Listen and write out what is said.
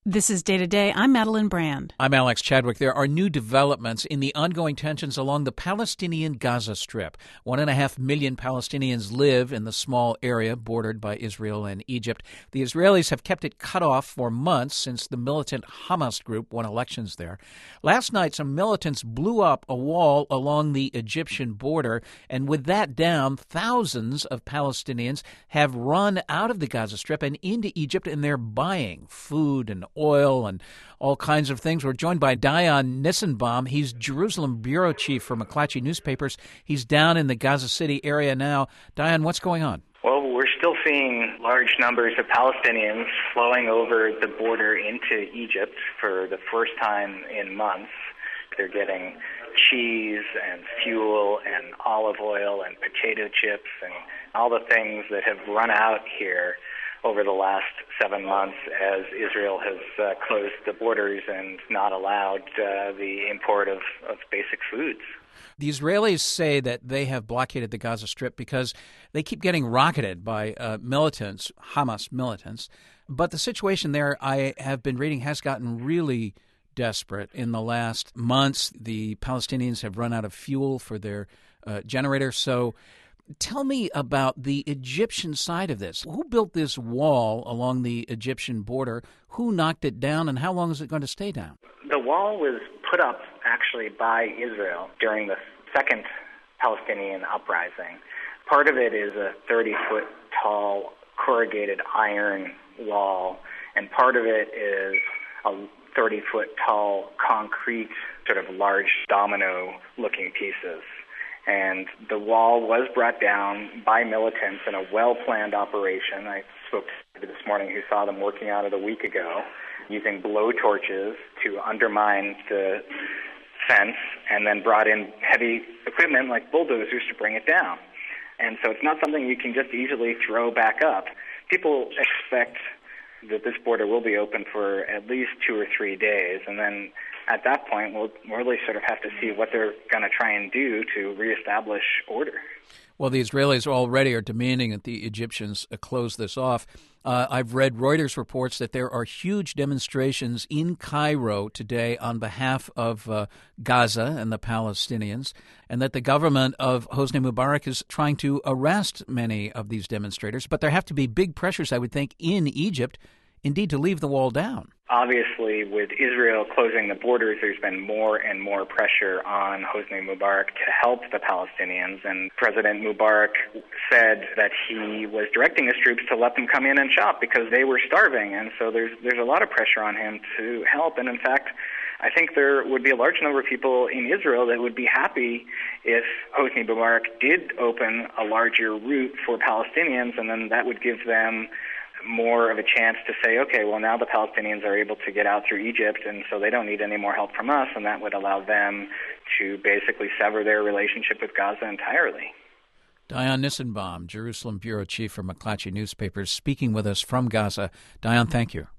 This is Day to Day. I'm Madeline Brand. I'm Alex Chadwick. There are new developments in the ongoing tensions along the Palestinian Gaza Strip. 1.5 million Palestinians live in the small area bordered by Israel and Egypt. The Israelis have kept it cut off for months since the militant Hamas group won elections there. Last night, some militants blew up a wall along the Egyptian border, and with that down, thousands of Palestinians have run out of the Gaza Strip and into Egypt, and they're buying food and oil and all kinds of things. We're joined by Dayan Nissenbaum. He's Jerusalem bureau chief for McClatchy Newspapers. He's down in the Gaza City area now. Dayan, what's going on? Well, we're still seeing large numbers of Palestinians flowing over the border into Egypt for the first time in months. They're getting cheese and fuel and olive oil and potato chips and all the things that have run out here over the last 7 months as Israel has closed the borders and not allowed the import of basic foods. The Israelis say that they have blockaded the Gaza Strip because they keep getting rocketed by militants, Hamas militants. But the situation there, I have been reading, has gotten really desperate. In the last months, the Palestinians have run out of fuel for their generators. So tell me about the Egyptian side of this. Who built this wall along the Egyptian border? Who knocked it down, and how long is it going to stay down? The wall was put up actually by Israel during the second Palestinian uprising. Part of it is a 30-foot tall corrugated iron wall, and part of it is a 30-foot tall concrete, sort of large domino-looking pieces. And the wall was brought down by militants in a well-planned operation. I spoke to somebody this morning who saw them working on it a week ago, using blow torches to undermine the fence, and then brought in heavy equipment like bulldozers to bring it down. And so it's not something you can just easily throw back up. People expect that this border will be open for at least 2 or 3 days, and then at that point, we'll really sort of have to see what they're going to try and do to reestablish order. Well, the Israelis already are demanding that the Egyptians close this off. I've read Reuters reports that there are huge demonstrations in Cairo today on behalf of Gaza and the Palestinians, and that the government of Hosni Mubarak is trying to arrest many of these demonstrators. But there have to be big pressures, I would think, in Egypt, indeed, to leave the wall down. Obviously, with Israel closing the borders, there's been more and more pressure on Hosni Mubarak to help the Palestinians. And President Mubarak said that he was directing his troops to let them come in and shop because they were starving. And so there's a lot of pressure on him to help. And in fact, I think there would be a large number of people in Israel that would be happy if Hosni Mubarak did open a larger route for Palestinians, and then that would give them more of a chance to say, okay, well, now the Palestinians are able to get out through Egypt, and so they don't need any more help from us, and that would allow them to basically sever their relationship with Gaza entirely. Dayan Nissenbaum, Jerusalem bureau chief for McClatchy Newspapers, speaking with us from Gaza. Dayan, thank you.